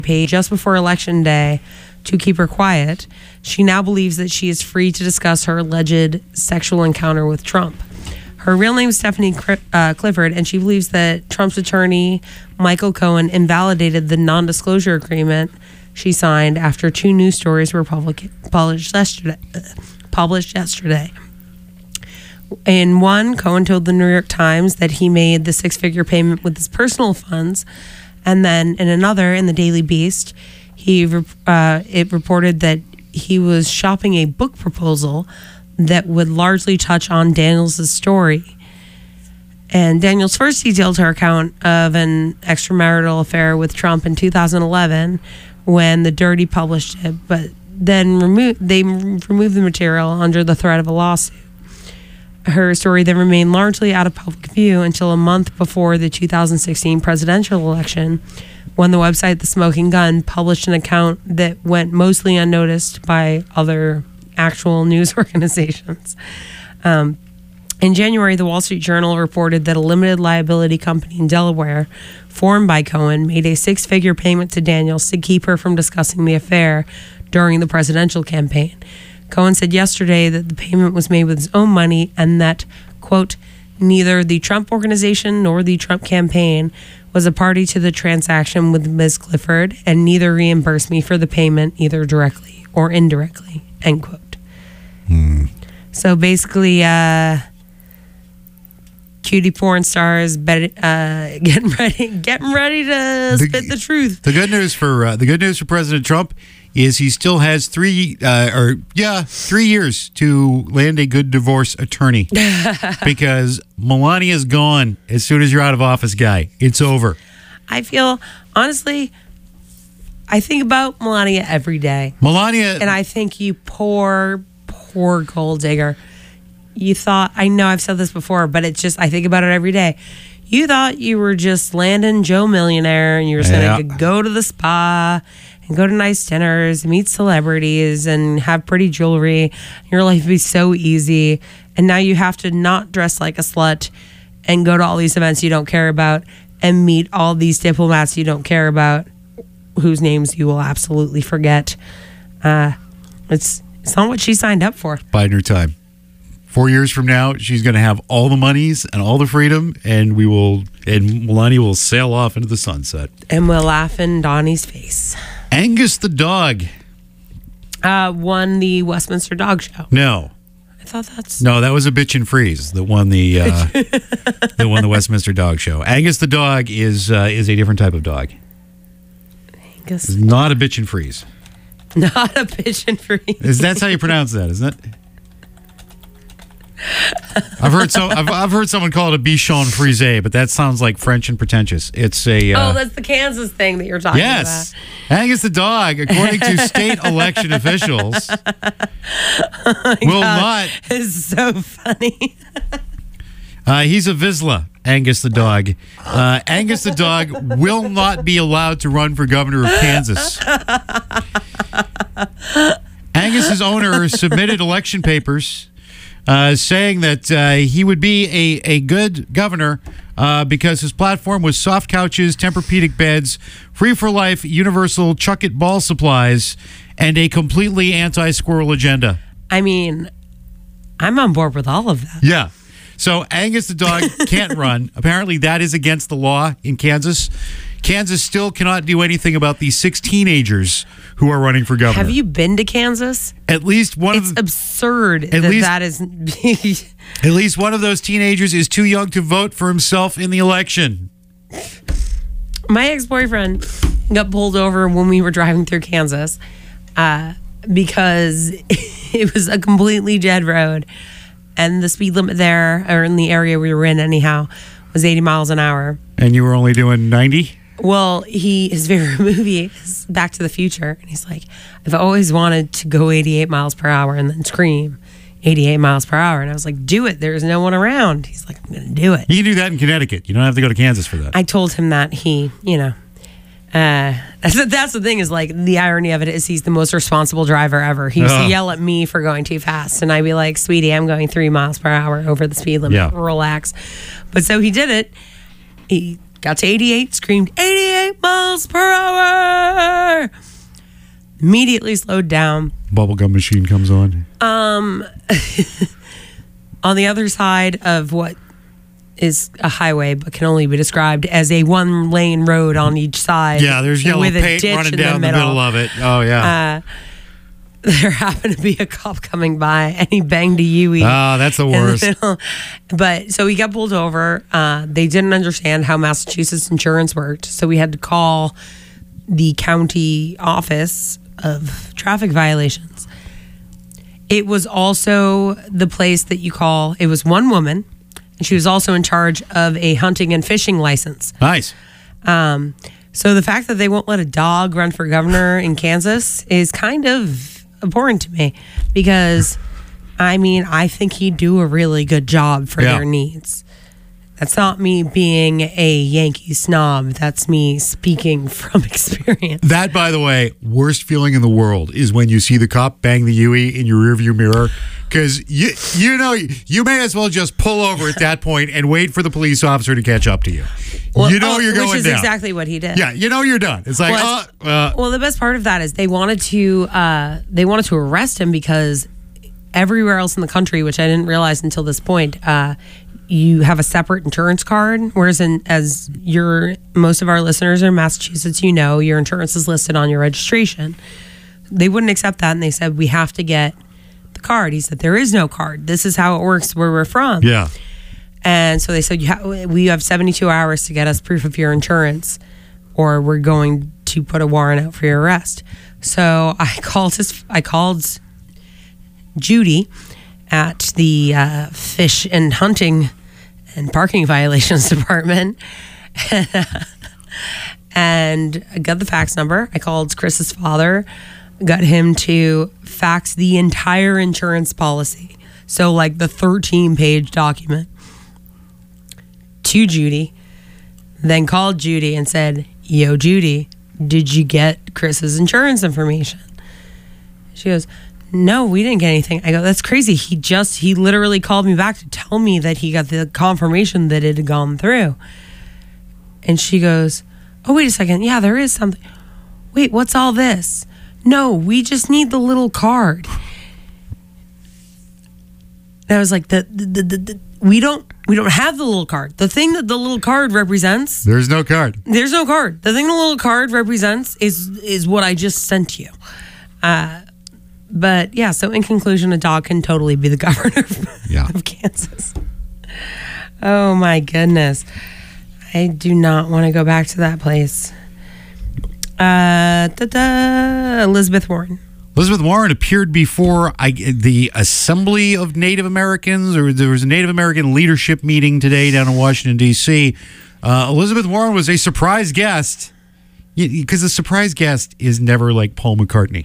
page just before Election Day to keep her quiet. She now believes that she is free to discuss her alleged sexual encounter with Trump. Her real name is Stephanie Clifford, and she believes that Trump's attorney, Michael Cohen, invalidated the non-disclosure agreement she signed after 2 news stories were published yesterday. In one, Cohen told the New York Times that he made the 6-figure payment with his personal funds, and then in another, in the Daily Beast, it reported that he was shopping a book proposal that would largely touch on Daniels' story. And Daniels first detailed her account of an extramarital affair with Trump in 2011 when The Dirty published it, but then removed the material under the threat of a lawsuit. Her story then remained largely out of public view until a month before the 2016 presidential election, when the website The Smoking Gun published an account that went mostly unnoticed by other actual news organizations. In January, the Wall Street Journal reported that a limited liability company in Delaware, formed by Cohen, made a 6-figure payment to Daniels to keep her from discussing the affair during the presidential campaign. Cohen said yesterday that the payment was made with his own money and that, quote, neither the Trump organization nor the Trump campaign was a party to the transaction with Ms. Clifford, and neither reimbursed me for the payment either directly or indirectly, end quote. So basically, cutie porn stars getting ready to spit the truth. The good news for President Trump is he still has 3 years to land a good divorce attorney because Melania's gone as soon as you're out of office, guy. It's over. I think about Melania every day. And I think you poor gold digger. You thought, I know I've said this before, but it's just, I think about it every day. You thought you were just landing Joe Millionaire and you were going to go to the spa and go to nice dinners, meet celebrities and have pretty jewelry. Your life would be so easy. And now you have to not dress like a slut and go to all these events you don't care about and meet all these diplomats you don't care about, whose names you will absolutely forget. It's not what she signed up for. Biding her time. 4 years from now, she's going to have all the monies and all the freedom, and Melania will sail off into the sunset. And we'll laugh in Donnie's face. Angus the dog won the Westminster Dog Show. No. I thought that's... No, that was a bitch and freeze that won the Westminster Dog Show. Angus the dog is a different type of dog. Angus. Not a bitch and freeze. Not a bitch and freeze. That's how you pronounce that, isn't it? I've heard someone call it a bichon frisé, but that sounds like French and pretentious. It's a that's the Kansas thing that you're talking about. Yes, Angus the dog, according to state election officials, will not. It's so funny. He's a Vizsla, Angus the dog. Angus the dog will not be allowed to run for governor of Kansas. Angus's owner submitted election papers saying that he would be a good governor because his platform was soft couches, Tempur-Pedic beds, free for life, universal chuck-it ball supplies, and a completely anti-squirrel agenda. I mean, I'm on board with all of that. Yeah. So Angus the dog can't run. Apparently that is against the law in Kansas. Kansas still cannot do anything about the 6 teenagers who are running for governor. Have you been to Kansas? At least one It's absurd that is... At least one of those teenagers is too young to vote for himself in the election. My ex-boyfriend got pulled over when we were driving through Kansas because it was a completely dead road. And the speed limit there, or in the area we were in anyhow, was 80 miles an hour. And you were only doing 90? Well, his favorite movie is Back to the Future. And he's like, I've always wanted to go 88 miles per hour and then scream 88 miles per hour. And I was like, do it. There's no one around. He's like, I'm going to do it. You can do that in Connecticut. You don't have to go to Kansas for that. I told him that that's the thing is like the irony of it is he's the most responsible driver ever. He used to yell at me for going too fast. And I'd be like, sweetie, I'm going 3 miles per hour over the speed limit. Yeah. Relax. But so he did it. He got to 88, screamed 88 miles per hour. Immediately slowed down. Bubblegum machine comes on. On the other side of what is a highway but can only be described as a one-lane road on each side. Yeah, there's yellow with a paint ditch running in down the middle of it. Oh, yeah. There happened to be a cop coming by, and he banged a Yui. Oh, that's the worst. But so he got pulled over. They didn't understand how Massachusetts insurance worked, so we had to call the county office of traffic violations. It was also the place that you call. It was one woman, and she was also in charge of a hunting and fishing license. Nice. So the fact that they won't let a dog run for governor in Kansas is kind of abhorrent to me, because I mean, I think he'd do a really good job for their needs. That's not me being a Yankee snob. That's me speaking from experience. That, by the way, worst feeling in the world is when you see the cop bang the Yui in your rearview mirror, because you know you may as well just pull over at that point and wait for the police officer to catch up to you. Well, you're going down. Which is exactly what he did. Yeah, you're done. It's like, well, the best part of that is they wanted to arrest him because everywhere else in the country, which I didn't realize until this point, you have a separate insurance card, whereas most of our listeners are in Massachusetts, your insurance is listed on your registration. They wouldn't accept that, and they said, we have to get the card. He said, there is no card. This is how it works where we're from. Yeah. And so they said, we have 72 hours to get us proof of your insurance, or we're going to put a warrant out for your arrest. So I called Judy at the Fish and Hunting and Parking Violations Department and I got the fax number. I called Chris's father, got him to fax the entire insurance policy. So like the 13-page document to Judy, then called Judy and said, yo, Judy, did you get Chris's insurance information? She goes, no, we didn't get anything. I go, that's crazy. He literally called me back to tell me that he got the confirmation that it had gone through. And she goes, oh, wait a second. Yeah, there is something. Wait, what's all this? No, we just need the little card. And I was like, we don't have the little card. The thing that the little card represents. There's no card. There's no card. The thing the little card represents is what I just sent you. But yeah, so in conclusion, a dog can totally be the governor of Kansas. Oh my goodness. I do not want to go back to that place. Elizabeth Warren. Elizabeth Warren appeared before the Assembly of Native Americans, or there was a Native American leadership meeting today down in Washington, D.C. Elizabeth Warren was a surprise guest, because the surprise guest is never like Paul McCartney.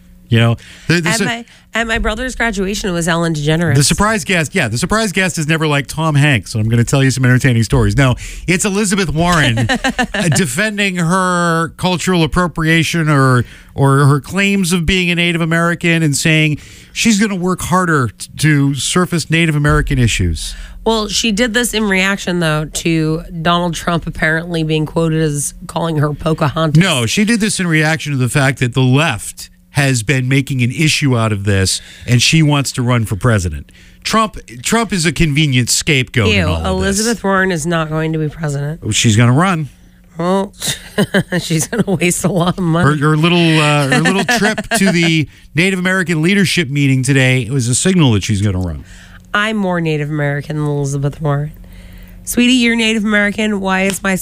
At my brother's graduation, it was Ellen DeGeneres. The surprise guest is never like Tom Hanks, and I'm going to tell you some entertaining stories. No, it's Elizabeth Warren defending her cultural appropriation or her claims of being a Native American, and saying she's going to work harder to surface Native American issues. Well, she did this in reaction, though, to Donald Trump apparently being quoted as calling her Pocahontas. No, she did this in reaction to the fact that the left has been making an issue out of this, and she wants to run for president. Trump is a convenient scapegoat in all of Elizabeth Warren is not going to be president. She's going to run. Well, she's going to waste a lot of money. Her little trip to the Native American leadership meeting today was a signal that she's going to run. I'm more Native American than Elizabeth Warren. Sweetie, you're Native American. Why is my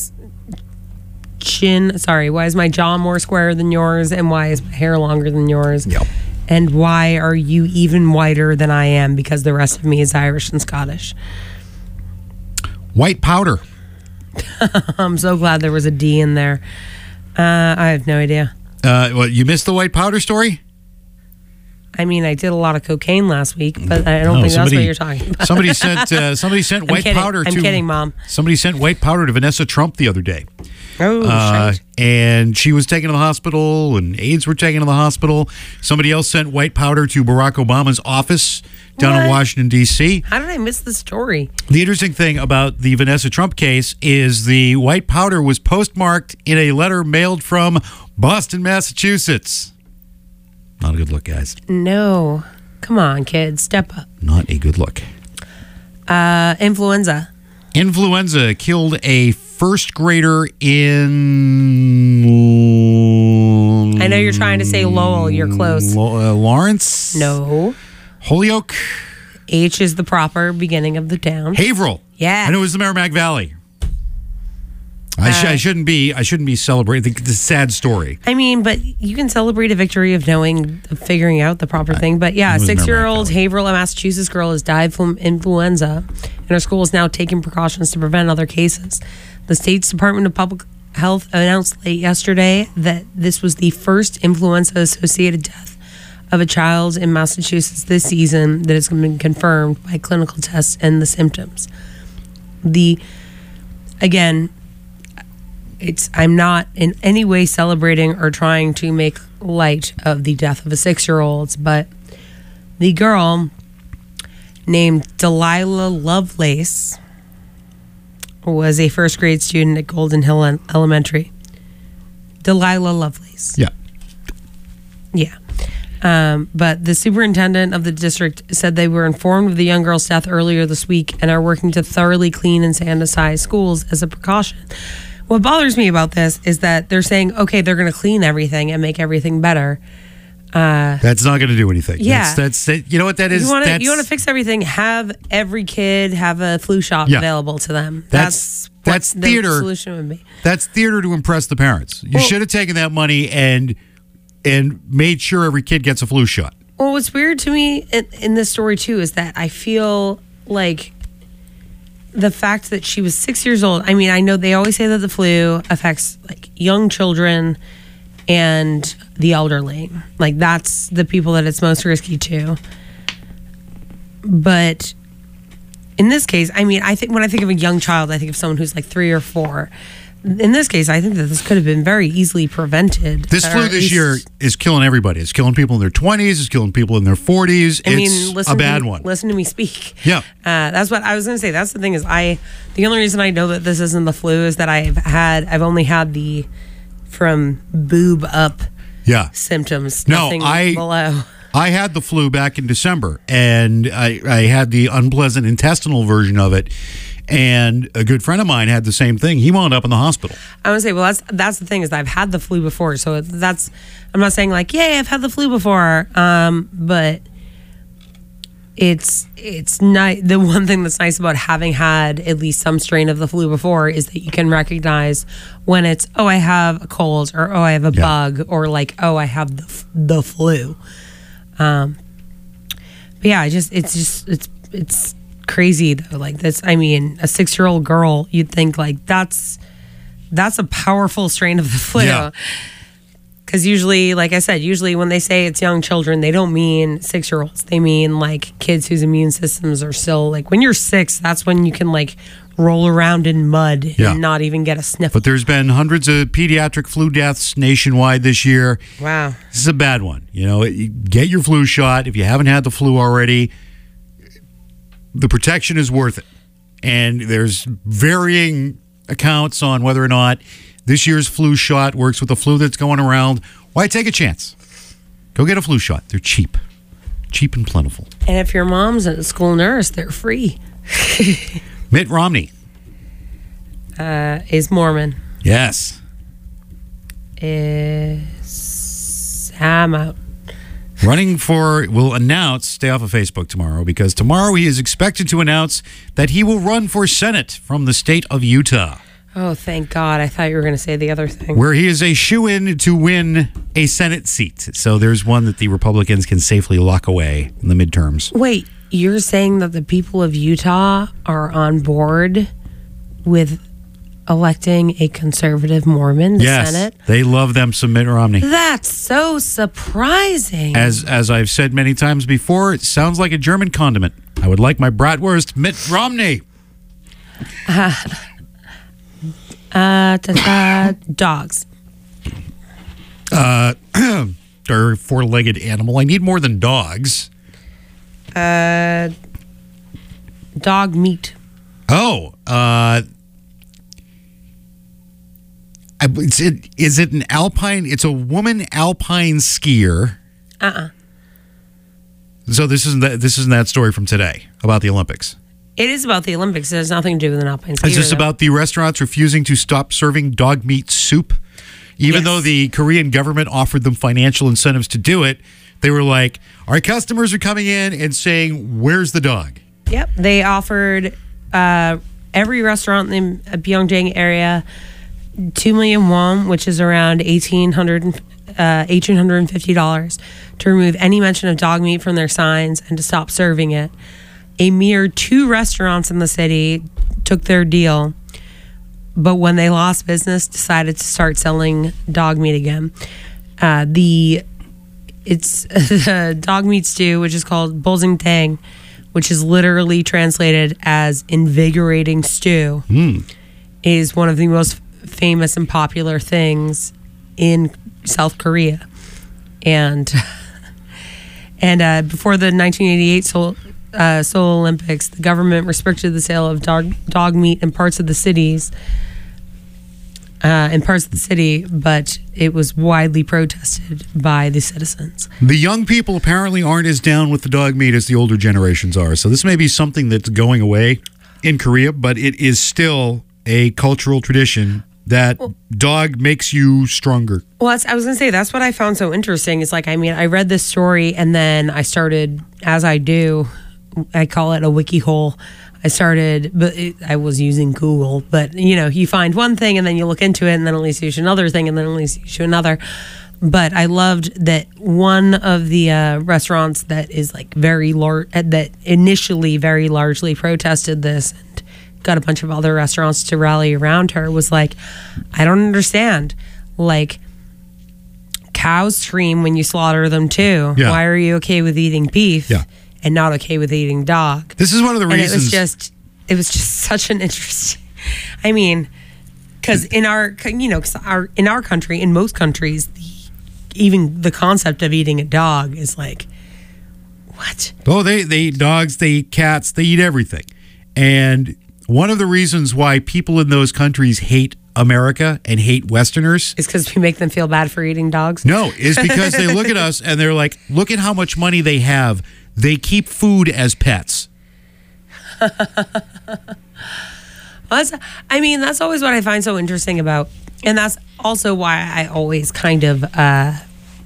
jaw more square than yours, and why is my hair longer than yours? Yep. And why are you even whiter than I am, because the rest of me is Irish and Scottish? White powder. I'm so glad there was a D in there. I have no idea. Well, you missed the white powder story? I mean, I did a lot of cocaine last week, but I don't think that's what you're talking about. Somebody sent white powder to... I'm kidding, Mom. Somebody sent white powder to Vanessa Trump the other day. shite. And she was taken to the hospital, and aides were taken to the hospital. Somebody else sent white powder to Barack Obama's office down in What? Washington, D.C. How did I miss the story? The interesting thing about the Vanessa Trump case is the white powder was postmarked in a letter mailed from Boston, Massachusetts. Not a good look, guys. No. Come on, kids. Step up. Not a good look. Influenza. Influenza killed a first grader in... I know you're trying to say Lowell. You're close. Lawrence? No. Holyoke? H is the proper beginning of the town. Haverhill. Yeah. I know it was the Merrimack Valley. I shouldn't be celebrating. It's a sad story. I mean, but you can celebrate a victory of figuring out the proper thing. But yeah, a It was 6-year-old Merrimack Haverhill, Massachusetts girl has died from influenza, and her school is now taking precautions to prevent other cases. The state's Department of Public Health announced late yesterday that this was the first influenza-associated death of a child in Massachusetts this season that has been confirmed by clinical tests and the symptoms. I'm not in any way celebrating or trying to make light of the death of a 6-year-old, but the girl named Delilah Lovelace was a first grade student at Golden Hill Elementary. Delilah Lovelace. Yeah. Yeah. But the superintendent of the district said they were informed of the young girl's death earlier this week and are working to thoroughly clean and sanitize schools as a precaution. What bothers me about this is that they're saying, okay, they're going to clean everything and make everything better. That's not going to do anything. Yeah. That's you know what that is? You want to fix everything, have every kid have a flu shot available to them. That's what theater. The solution would be. That's theater to impress the parents. You should have taken that money and made sure every kid gets a flu shot. Well, what's weird to me in this story, too, is that I feel like the fact that she was 6 years old. I mean, I know they always say that the flu affects like young children and the elderly. Like that's the people that it's most risky to. But in this case, I mean, I think when I think of a young child, I think of someone who's like 3 or 4. In this case, I think that this could have been very easily prevented. This flu this year is killing everybody. It's killing people in their 20s. It's killing people in their 40s. It's a bad one. Listen to me speak. Yeah. That's what I was going to say. That's the thing is the only reason I know that this isn't the flu is that I've only had the from boob up symptoms. Nothing below. I had the flu back in December, and I had the unpleasant intestinal version of it. And a good friend of mine had the same thing. He wound up in the hospital. I would say, well, that's the thing is I've had the flu before, so I'm not saying like, yay, I've had the flu before, but it's not the one thing that's nice about having had at least some strain of the flu before is that you can recognize when it's I have a cold or I have a bug or like I have the flu. But yeah, it's crazy though. Like this, I mean, a 6-year-old girl, you'd think like that's a powerful strain of the flu. Yeah. Because usually, like I said, when they say it's young children, they don't mean 6-year-olds. They mean like kids whose immune systems are still like when you're 6, that's when you can like roll around in mud and not even get a sniffle. But there's been hundreds of pediatric flu deaths nationwide this year. Wow. This is a bad one. Get your flu shot. If you haven't had the flu already, the protection is worth it. And there's varying accounts on whether or not this year's flu shot works with the flu that's going around. Why take a chance? Go get a flu shot. They're cheap. Cheap and plentiful. And if your mom's a school nurse, they're free. Mitt Romney. Is Mormon. Yes. I'm out. Will announce, stay off of Facebook tomorrow, because tomorrow he is expected to announce that he will run for Senate from the state of Utah. Oh, thank God. I thought you were going to say the other thing. Where he is a shoo-in to win a Senate seat. So there's one that the Republicans can safely lock away in the midterms. Wait, you're saying that the people of Utah are on board with electing a conservative Mormon to Senate? They love them some Mitt Romney. That's so surprising. As I've said many times before, it sounds like a German condiment. I would like my bratwurst Mitt Romney. Dogs. Or a four-legged animal. I need more than dogs. Dog meat. Oh, is it an alpine? It's a woman alpine skier. So this isn't that story from today about the Olympics. It is about the Olympics. It has nothing to do with an alpine skier. Is this about the restaurants refusing to stop serving dog meat soup? Even though the Korean government offered them financial incentives to do it, they were like, our customers are coming in and saying, where's the dog? Yep. They offered every restaurant in the Pyeongchang area 2 million won, which is around $1,850, to remove any mention of dog meat from their signs and to stop serving it. A mere 2 restaurants in the city took their deal, but when they lost business, decided to start selling dog meat again. It's the dog meat stew, which is called bolsingtang, which is literally translated as invigorating stew, is one of the most famous and popular things in South Korea. And before the 1988 Seoul Olympics, the government restricted the sale of dog meat in parts of the city, but it was widely protested by the citizens. The young people apparently aren't as down with the dog meat as the older generations are. So this may be something that's going away in Korea, but it is still a cultural tradition that dog makes you stronger. Well, I was going to say, that's what I found so interesting. It's like, I mean, I read this story and then I started, as I do, I call it a wiki hole. I was using Google, but you find one thing and then you look into it and then it leads you to another thing and then it leads you to another. But I loved that one of the restaurants that is like very large, that initially very largely protested this and got a bunch of other restaurants to rally around her, was like, I don't understand. Like, cows scream when you slaughter them too. Yeah. Why are you okay with eating beef? Yeah. And not okay with eating dog? This is one of the reasons. It was just such an interesting. I mean, because in our country, in most countries, even the concept of eating a dog is like, what? Oh, they eat dogs, they eat cats, they eat everything. And one of the reasons why people in those countries hate America and hate Westerners is because we make them feel bad for eating dogs. No, is because they look at us and they're like, look at how much money they have. They keep food as pets. That's always what I find so interesting about, and that's also why I always kind of why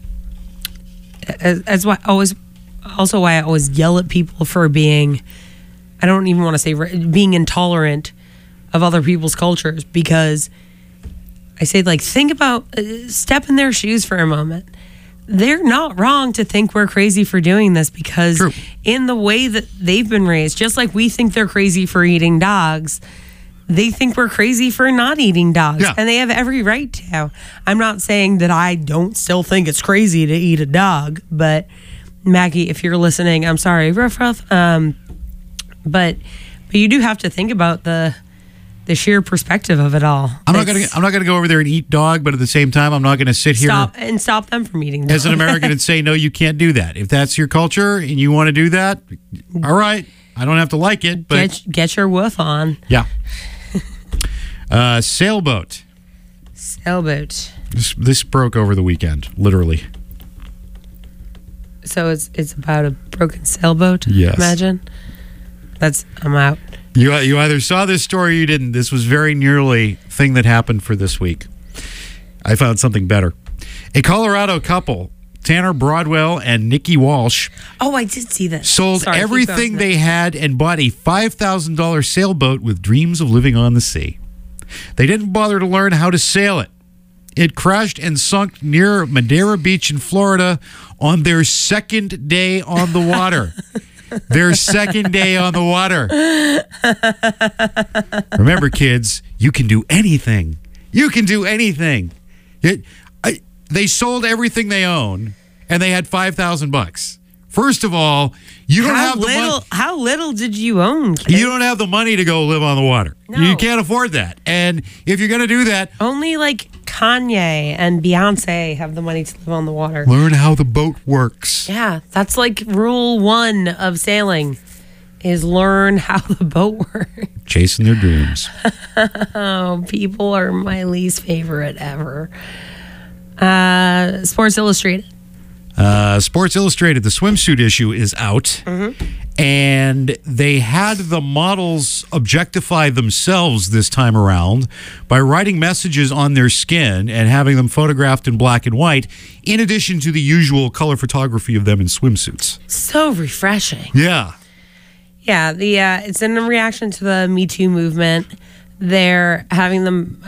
I always yell at people for being, I don't even want to say being intolerant of other people's cultures, because I say, like, think about, step in their shoes for a moment. They're not wrong to think we're crazy for doing this, because True. In the way that they've been raised, just like we think they're crazy for eating dogs, they think we're crazy for not eating dogs. Yeah. And they have every right to. I'm not saying that I don't still think it's crazy to eat a dog, but Maggie, if you're listening, I'm sorry, rough. But you do have to think about the sheer perspective of it all. I'm not gonna go over there and eat dog, but at the same time, I'm not gonna sit here and stop them from eating dog. as an American and say, no, you can't do that. If that's your culture and you want to do that, all right. I don't have to like it, but get your woof on. Yeah. Sailboat. This broke over the weekend, literally. So it's about a broken sailboat. Yes. Imagine. I'm out. You either saw this story or you didn't. This was very nearly thing that happened for this week. I found something better. A Colorado couple, Tanner Broadwell and Nikki Walsh. Oh, I did see this. Sold everything they had and bought a $5,000 sailboat with dreams of living on the sea. They didn't bother to learn how to sail it. It crashed and sunk near Madeira Beach in Florida on their second day on the water. Their second day on the water. Remember, kids, you can do anything. You can do anything. They sold everything they own, and they had $5,000. First of all, you don't have the money. How little did you own, kid? You don't have the money to go live on the water. No. You can't afford that. And if you're going to do that, Only like Kanye and Beyonce have the money to live on the water. learn how the boat works. Yeah, that's like rule 1 of sailing is learn how the boat works. Chasing their dreams. Oh, people are my least favorite ever. Sports Illustrated. Sports Illustrated, the swimsuit issue is out. And they had the models objectify themselves this time around by writing messages on their skin and having them photographed in black and white, in addition to the usual color photography of them in swimsuits. So refreshing. Yeah. Yeah, it's in reaction to the Me Too movement. They're having them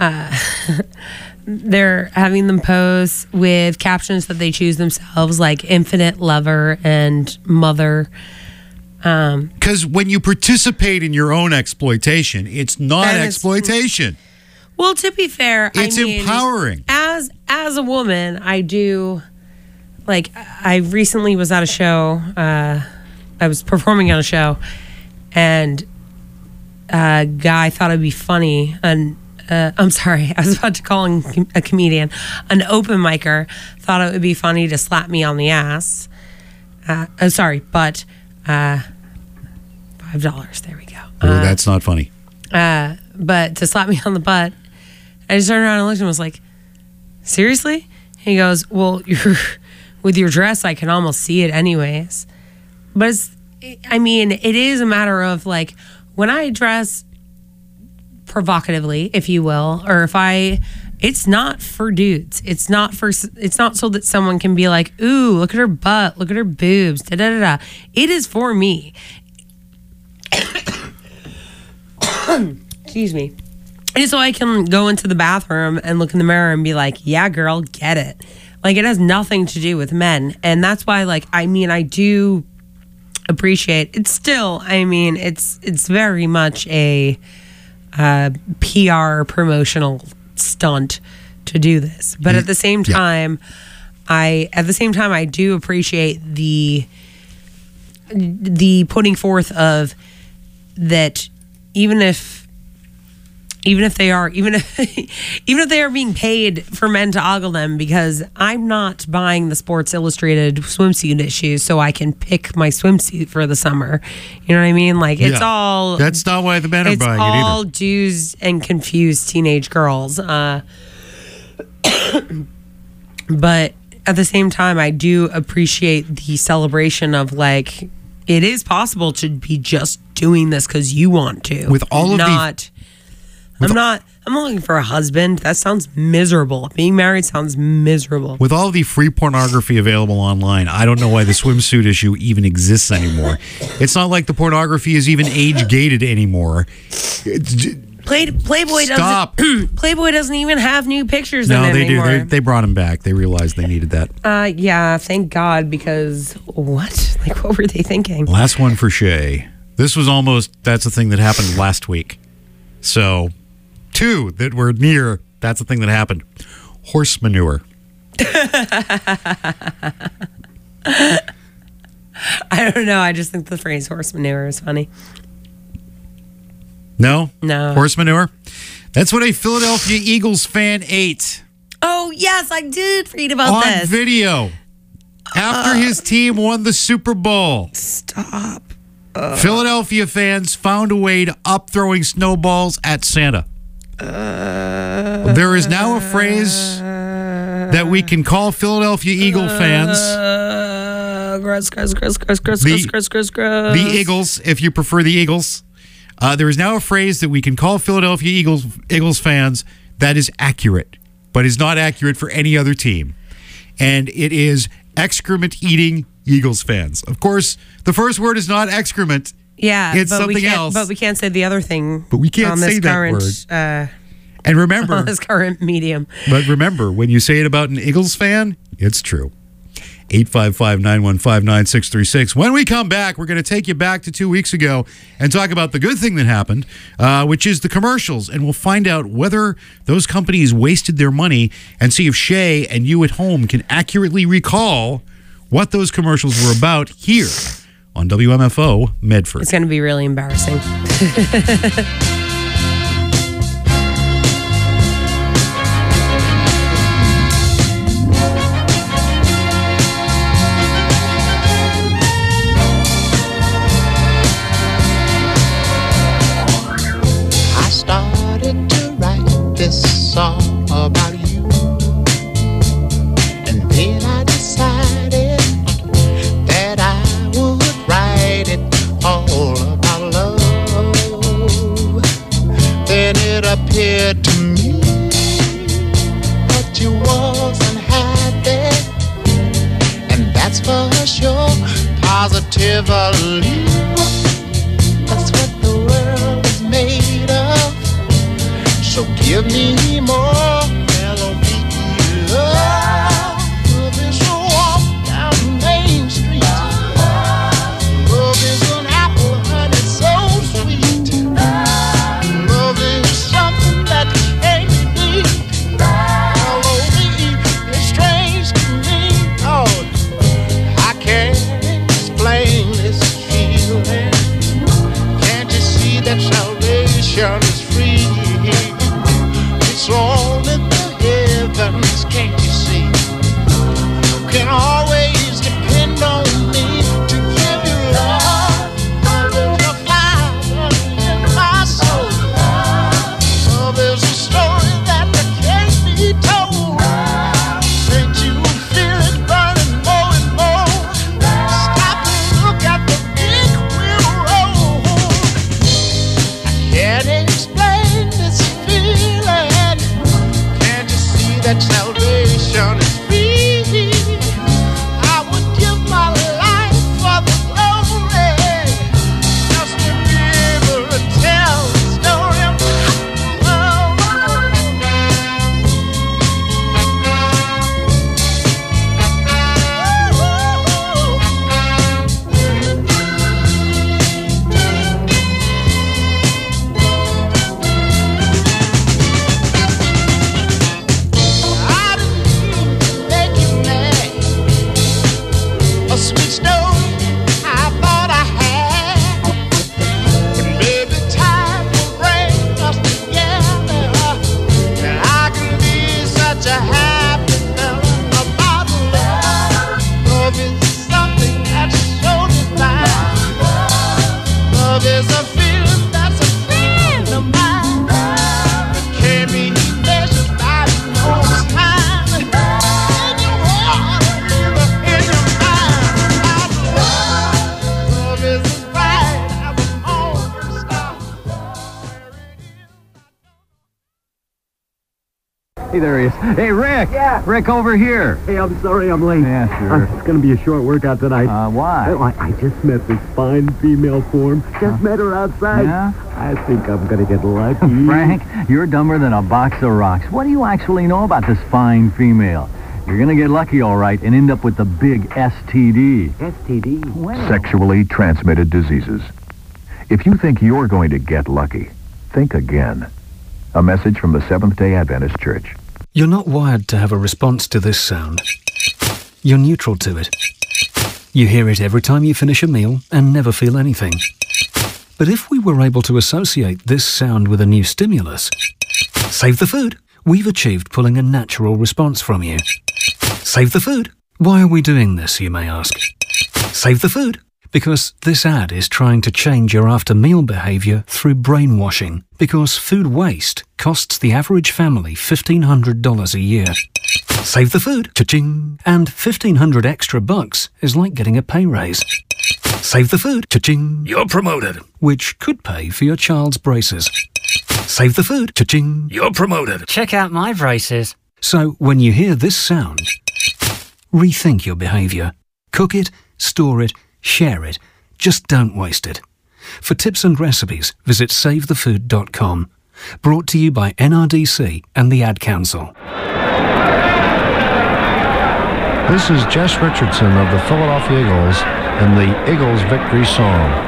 pose with captions that they choose themselves, like infinite lover and mother. Because when you participate in your own exploitation, it's not That is- exploitation. Well, to be fair, It's empowering. As a woman, I do like. I recently was at a show. I was performing on a show, and a guy thought it'd be funny. And I'm sorry, I was about to call him a comedian. An open micer thought it would be funny to slap me on the ass. Sorry, but $5. There we go. Oh, that's not funny. But to slap me on the butt, I just turned around and looked at him and was like, seriously? He goes, well, with your dress, I can almost see it anyways. But it is a matter of like, when I dress provocatively, if you will, or it's not for dudes. It's not so that someone can be like, ooh, look at her butt, look at her boobs, da da da da. It is for me. Excuse me. And so I can go into the bathroom and look in the mirror and be like, yeah, girl, get it. Like, it has nothing to do with men. And that's why, like, I do appreciate it's still, it's very much a PR promotional stunt to do this. But at the same time, I do appreciate the putting forth of that, even if they are being paid for men to ogle them, because I'm not buying the Sports Illustrated swimsuit issues so I can pick my swimsuit for the summer. You know what I mean? Like, it's all... That's not why the men are buying it either. It's all Jews and confused teenage girls. But at the same time, I do appreciate the celebration of, like, it is possible to be just doing this because you want to. With all of I'm not looking for a husband. That sounds miserable. Being married sounds miserable. With all the free pornography available online, I don't know why the swimsuit issue even exists anymore. It's not like the pornography is even age-gated anymore. Playboy Stop. doesn't. Playboy doesn't even have new pictures in it No, they anymore. do. They brought him back. They realized they needed that. Yeah, thank God, because what? Like, what were they thinking? Last one for Shay. This was that's the thing that happened last week. So, 2 that were near, that's the thing that happened. Horse manure. I don't know. I just think the phrase horse manure is funny. No? No. Horse manure? That's what a Philadelphia Eagles fan ate. Oh, yes, I did read about On this. video. After his team won the Super Bowl. Stop. Philadelphia fans found a way to up throwing snowballs at Santa. There is now a phrase that we can call Philadelphia Eagle fans. Gross. The Eagles, if you prefer the Eagles. There is now a phrase that we can call Philadelphia Eagles fans that is accurate, but is not accurate for any other team. And it is excrement-eating Eagles fans. Of course, the first word is not excrement. Yeah, it's but something else. But we can't say the other thing. But we can't on this say that current, word. And remember, on this current medium. But remember, when you say it about an Eagles fan, it's true. 855-915-9636. When we come back, we're going to take you back to 2 weeks ago and talk about the good thing that happened, which is the commercials. And we'll find out whether those companies wasted their money and see if Shay and you at home can accurately recall what those commercials were about here on WMFO Medford. It's going to be really embarrassing. I started to write this song about you, and then I decided that I would write it all about love. Then it appeared to me that you wasn't happy, and that's for sure, positively. That's what the world is made of. So give me more melody, love. Love is a walk down Main Street. Love is an apple, honey, so sweet. Love is something that can't be beat. L-O-V-E is strange to me. Oh, I can't explain this feeling. Can't you see that salvation is free? It's all in the heavens, can't you see? You can always depend on me to give you love. Love is a flower in my soul. Love is a story that can't be told. Can't you feel it burning more and more? Stop and look at the big wheel roll. I can't explain this feeling. Can't you see that salvation is free? I would give my life for the glory, just to be able to tell the story of love. I didn't make you mad. A sweet story I thought I had. But maybe time will bring us together, and I can be such a happy feeling about love. Love is something that's so divine. Love is a feeling that's a friend of mine. It can't be measured by no time. In your heart, in your mind, love is as bright as a morning star. Hey, there he is. Hey, Rick. Yeah. Rick, over here. Hey, I'm sorry I'm late. Yeah, sure. It's going to be a short workout tonight. Why? I just met this fine female form. Just met her outside. Yeah? I think I'm going to get lucky. Frank, you're dumber than a box of rocks. What do you actually know about this fine female? You're going to get lucky, all right, and end up with the big STD. STD? Well, Sexually transmitted diseases. If you think you're going to get lucky, think again. A message from the Seventh-day Adventist Church. You're not wired to have a response to this sound. You're neutral to it. You hear it every time you finish a meal and never feel anything. But if we were able to associate this sound with a new stimulus, save the food, we've achieved pulling a natural response from you. Save the food. Why are we doing this, you may ask? Save the food. Because this ad is trying to change your after-meal behavior through brainwashing. Because food waste costs the average family $1,500 a year. Save the food, cha-ching, and $1,500 extra bucks is like getting a pay raise. Save the food, cha-ching, you're promoted, which could pay for your child's braces. Save the food, cha-ching, you're promoted. Check out my braces. So when you hear this sound, rethink your behavior. Cook it, store it, share it. Just don't waste it. For tips and recipes, visit SaveTheFood.com. Brought to you by NRDC and the Ad Council. This is Jess Richardson of the Philadelphia Eagles and the Eagles Victory Song.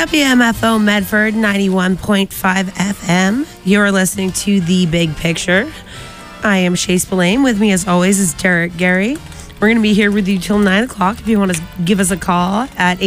WMFO Medford 91.5 FM. You're listening to The Big Picture. I am Shay Spillane. With me, as always, is Derek Gary. We're going to be here with you till 9 o'clock. If you want to give us a call at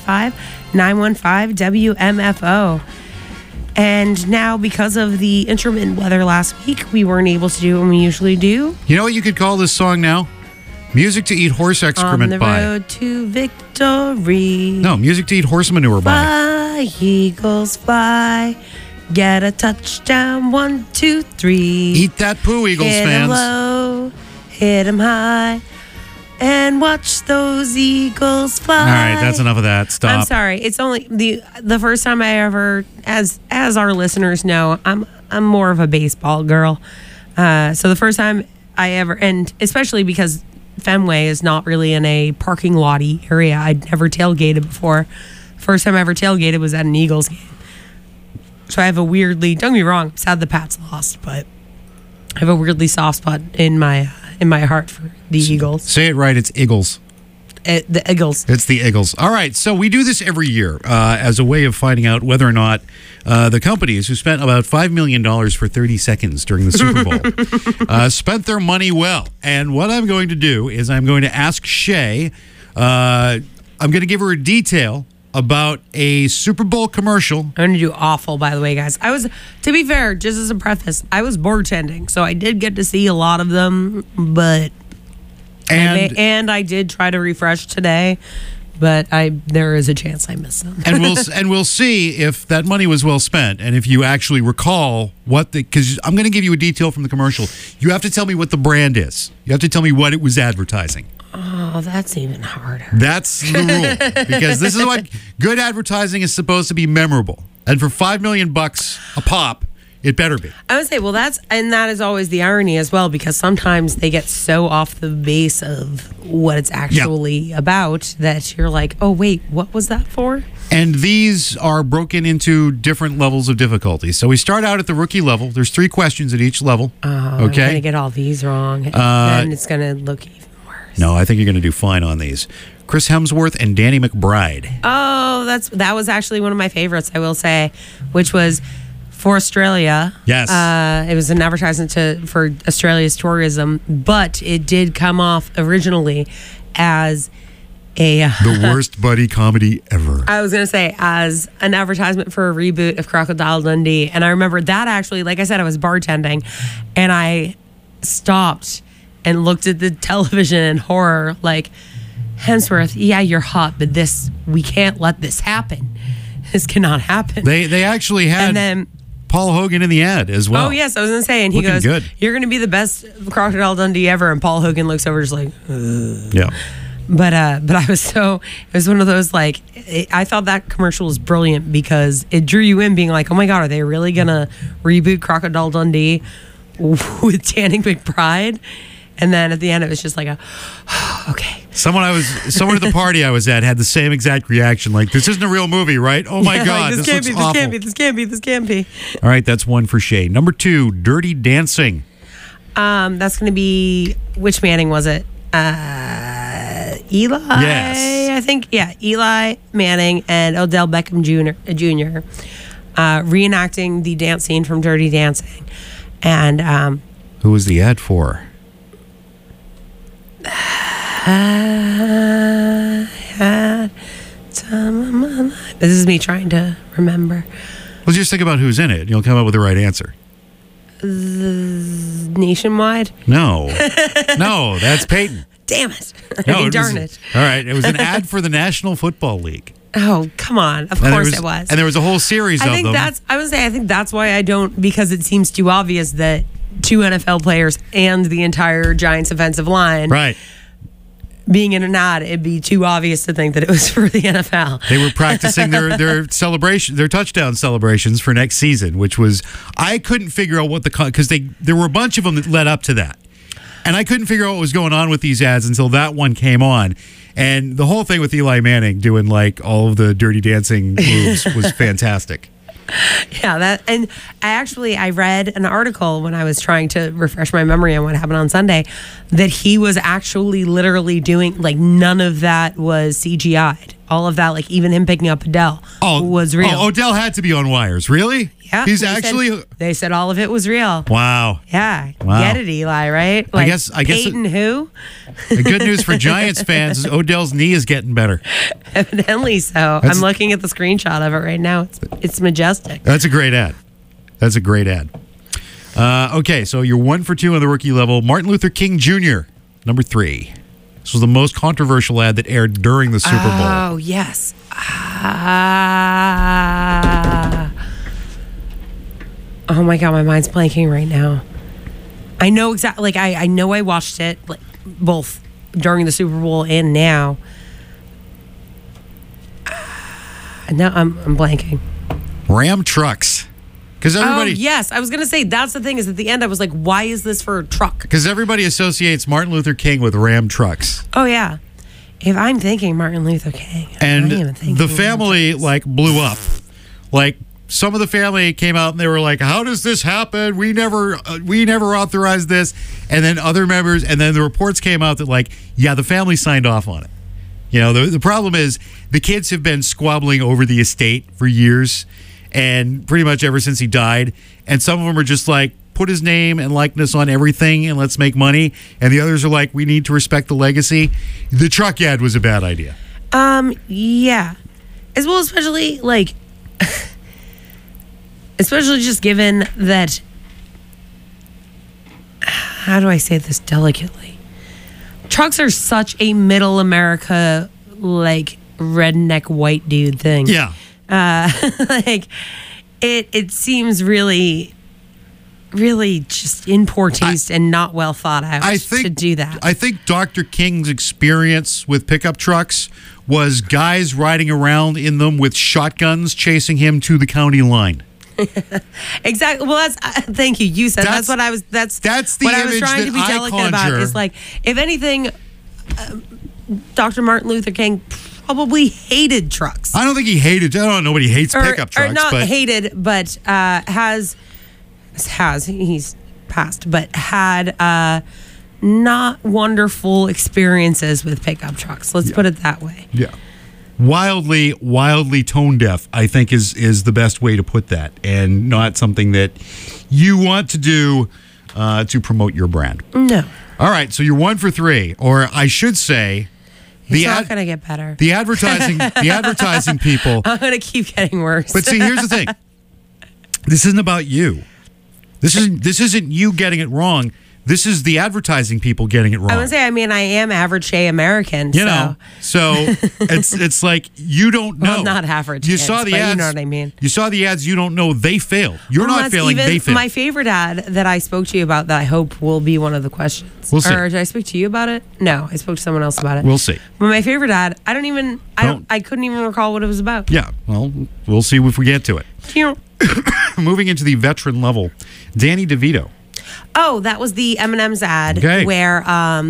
855-915-WMFO. And now, because of the intermittent weather last week, we weren't able to do what we usually do. You know what you could call this song now? Music to eat horse excrement by. On the road to victory. No, music to eat horse manure by. Fly, Eagles fly. Get a touchdown, 1, 2, 3. Eat that poo, Eagles hit fans. 'em low, hit 'em high, and watch those Eagles fly. All right, that's enough of that. Stop. I'm sorry. It's only the first time I ever, as our listeners know, I'm more of a baseball girl. So the first time I ever, and especially because Fenway is not really in a parking lot-y area. I'd never tailgated before. First time I ever tailgated was at an Eagles game. So I have a weirdly, don't get me wrong, I'm sad the Pats lost, but I have a weirdly soft spot in my heart for the Eagles. Say it right, it's Eagles. The Eagles. It's the Eagles. All right, so we do this every year as a way of finding out whether or not the companies who spent about $5 million for 30 seconds during the Super Bowl spent their money well. And what I'm going to do is I'm going to ask Shay, I'm going to give her a detail about a Super Bowl commercial. I'm going to do awful, by the way, guys. To be fair, just as a preface, I was bartending, so I did get to see a lot of them, but... And I did try to refresh today, but there is a chance I missed them. and we'll see if that money was well spent, and if you actually recall because I'm going to give you a detail from the commercial. You have to tell me what the brand is. You have to tell me what it was advertising. Oh, that's even harder. That's the rule, because this is what good advertising is supposed to be memorable. And for $5 million a pop, it better be. I would say, well, that is always the irony as well, because sometimes they get so off the base of what it's actually about that you're like, oh, wait, what was that for? And these are broken into different levels of difficulty. So we start out at the rookie level. There's 3 questions at each level. Oh, I'm going to get all these wrong. Then it's going to look even worse. No, I think you're going to do fine on these. Chris Hemsworth and Danny McBride. Oh, that was actually one of my favorites, I will say, which was for Australia. Yes. It was an advertisement for Australia's tourism, but it did come off originally as the worst buddy comedy ever. I was going to say, as an advertisement for a reboot of Crocodile Dundee. And I remember that actually, like I said, I was bartending, and I stopped and looked at the television in horror, like, Hemsworth, yeah, you're hot, but we can't let this happen. This cannot happen. They actually had... And then Paul Hogan in the ad as well. Oh, yes, I was going to say, and he Looking goes, good. You're going to be the best Crocodile Dundee ever, and Paul Hogan looks over just like, ugh. Yeah. But it was one of those, like, I thought that commercial was brilliant because it drew you in being like, oh my God, are they really going to reboot Crocodile Dundee with Danny McBride? And then at the end, it was just like okay. Someone at the party I was at had the same exact reaction. Like, this isn't a real movie, right? Oh my God, like, this can't be. This can't be. All right, that's one for Shay. Number 2, Dirty Dancing. That's going to be, which Manning was it? Eli? Yes. I think, yeah. Eli Manning and Odell Beckham Jr. Reenacting the dance scene from Dirty Dancing. And who was the ad for? This is me trying to remember. Well, just think about who's in it. You'll come up with the right answer. Nationwide? No. No, that's Peyton. Damn it. No, darn it. All right. It was an ad for the National Football League. Oh, come on. Of course it was. And there was a whole series of them. I would say, I think that's why I don't, because it seems too obvious that 2 NFL players and the entire Giants offensive line. Right. Being in an ad, it'd be too obvious to think that it was for the NFL. They were practicing their touchdown celebrations for next season, which was, I couldn't figure out what because there were a bunch of them that led up to that. And I couldn't figure out what was going on with these ads until that one came on. And the whole thing with Eli Manning doing like all of the Dirty Dancing moves was fantastic. Yeah, and I read an article when I was trying to refresh my memory on what happened on Sunday that he was actually literally doing, like, none of that was CGI'd. All of that, like even him picking up Adele, was real. Oh, Odell had to be on wires. Really? Yeah. He's they said all of it was real. Wow. Yeah. Wow. Get it, Eli, right? Like, I guess Peyton who? The good news for Giants fans is Odell's knee is getting better. Evidently so. I'm looking at the screenshot of it right now. It's majestic. That's a great ad. Okay, so you're 1 for 2 on the rookie level. Martin Luther King Jr., number 3. This was the most controversial ad that aired during the Super Bowl. Oh, yes. Oh, my God. My mind's blanking right now. I know exactly. Like, I know I watched it, like, both during the Super Bowl and now. Now I'm blanking. Ram trucks. Because everybody. Oh, yes. I was going to say, that's the thing, is at the end I was like, why is this for a truck? Because everybody associates Martin Luther King with Ram trucks. Oh, yeah. If I'm thinking Martin Luther King, and I am thinking the family, like, blew up. Like, some of the family came out and they were like, how does this happen? We never authorized this. And then other members, and then the reports came out that, like, yeah, the family signed off on it. You know, the problem is the kids have been squabbling over the estate for years, and pretty much ever since he died. And some of them are just like, put his name and likeness on everything and let's make money. And the others are like, we need to respect the legacy. The truck ad was a bad idea. Yeah. As well, especially, like, especially just given that, how do I say this delicately? Trucks are such a middle America, like, redneck white dude thing. Yeah. Like, it seems really just in poor taste and not well thought out to do that. I think Dr. King's experience with pickup trucks was guys riding around in them with shotguns chasing him to the county line. Exactly. Well, that's thank you. You said that's what I was. That's the what I was image trying that to be I delicate about. conjure. Is like, if anything, Dr. Martin Luther King probably hated trucks. I don't think he hated. I don't know. Nobody hates pickup trucks, or not but hated, but he's passed, but had not wonderful experiences with pickup trucks. Let's put it that way. yeah, wildly tone deaf, I think is the best way to put that, and not something that you want to do to promote your brand. No. All right, so you're 1 for 3, or I should say, It's not going to get better. The advertising people. I'm going to keep getting worse. But see, here's the thing. This isn't about you. This isn't you getting it wrong. This is the advertising people getting it wrong. I would say, I am average Shay American. You know, so it's like you don't know. Well, not average. You saw the ads. You know what I mean. You saw the ads. You don't know they failed. You're not failing. They failed. My favorite ad that I spoke to you about that I hope will be one of the questions. We'll see. Or did I speak to you about it? No, I spoke to someone else about it. We'll see. But my favorite ad, I couldn't even recall what it was about. Yeah. Well, we'll see if we get to it. Moving into the veteran level, Danny DeVito. Oh, that was the M&M's ad Okay. where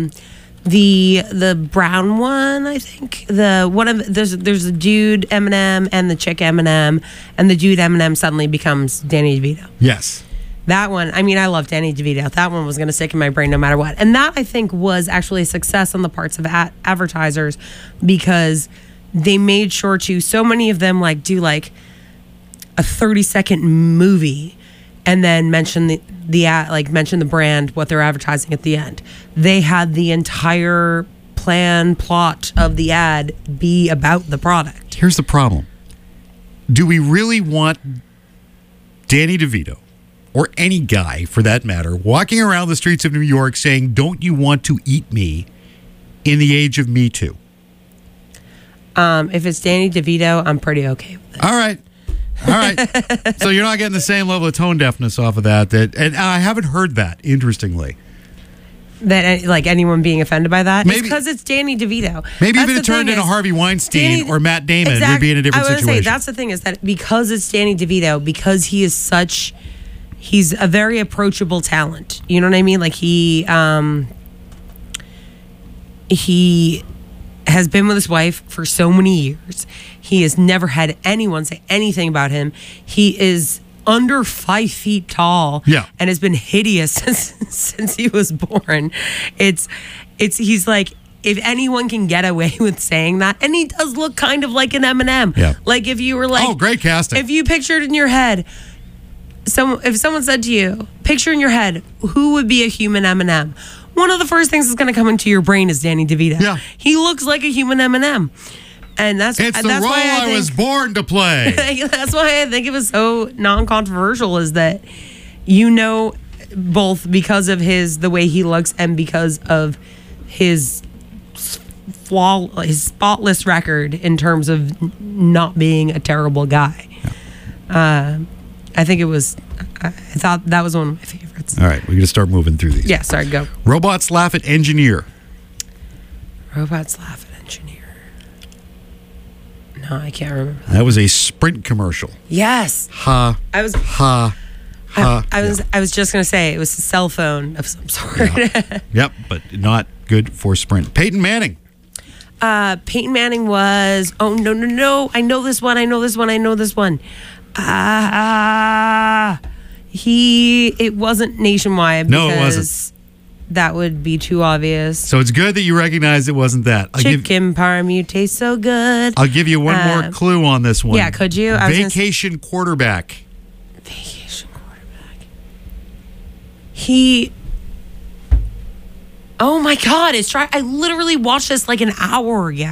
the brown one, I think. There's a dude M&M and the chick M&M, and the dude M&M suddenly becomes Danny DeVito. Yes. That one, I love Danny DeVito. That one was going to stick in my brain no matter what. And that, I think, was actually a success on the parts of advertisers, because they made sure to, so many of them do a 30-second movie and then mention the ad, mention the brand, what they're advertising at the end. They had the entire plot of the ad be about the product. Here's the problem. Do we really want Danny DeVito, or any guy for that matter, walking around the streets of New York saying, "Don't you want to eat me?" in the age of Me Too? If it's Danny DeVito, I'm pretty okay with it. All right. So you're not getting the same level of tone deafness off of that. And I haven't heard that, interestingly. That anyone being offended by that? Maybe, it's because it's Danny DeVito. Maybe if it turned into Harvey Weinstein or Matt Damon, we'd be in a different situation. I would say that's the thing, is that because it's Danny DeVito, because he's a very approachable talent. You know what I mean? He has been with his wife for so many years. He has never had anyone say anything about him. He is under 5 feet tall, and has been hideous since he was born. He's like, if anyone can get away with saying that, and he does look kind of like an Eminem. Yeah. Like if you were like, oh, great casting. If you pictured in your head, if someone said to you, picture in your head, who would be a human Eminem? One of the first things that's going to come into your brain is Danny DeVito. Yeah. He looks like a human Eminem. And it's the role I was born to play. That's why I think it was so non-controversial, is that both because of the way he looks and because of his spotless record in terms of not being a terrible guy. I thought that was one of my favorites. All right, we're going to start moving through these. Yeah, sorry, go. Robots laugh at engineer. Robots laugh at engineer. No, I can't remember. That was a Sprint commercial. Yes. Ha. I was just going to say it was a cell phone of some sort. Yeah. Yep, but not good for Sprint. Peyton Manning. Peyton Manning was, no. I know this one. It wasn't Nationwide. No, it wasn't. That would be too obvious. So it's good that you recognize it wasn't that. Chicken parm, you taste so good. I'll give you one more clue on this one. Yeah, could you? Vacation quarterback. Vacation quarterback. Oh my God! I literally watched this like an hour ago.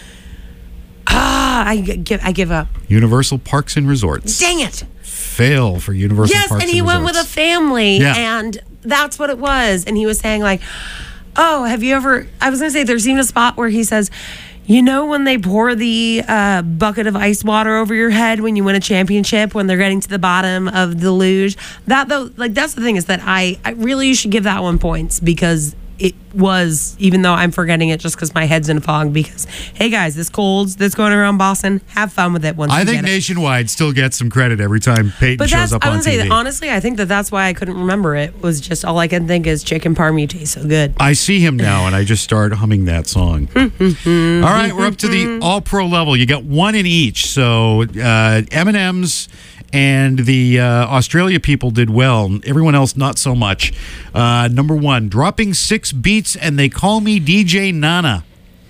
I give up. Universal Parks and Resorts. Dang it! Fail for Universal Parks and Resorts. Yes, and he went with a family, and that's what it was. And he was saying like, "Oh, have you ever?" I was gonna say there's even a spot where he says, "You know when they pour the bucket of ice water over your head when you win a championship, when they're getting to the bottom of the luge." That though, like that's the thing, is that I really should give that one points, because it was, even though I'm forgetting it just because my head's in a fog, because, hey guys, this cold's that's going around Boston, have fun with it once I you think get it. Nationwide still gets some credit every time Peyton shows up on TV. I would say that, honestly, I think that's why I couldn't remember it, was just all I can think is chicken parm, you taste so good. I see him now, and I just start humming that song. All right, we're up to the all-pro level. You got one in each. So M&M's and the Australia people did well. Everyone else, not so much. Number one, dropping 6 beats, and they call me DJ Nana.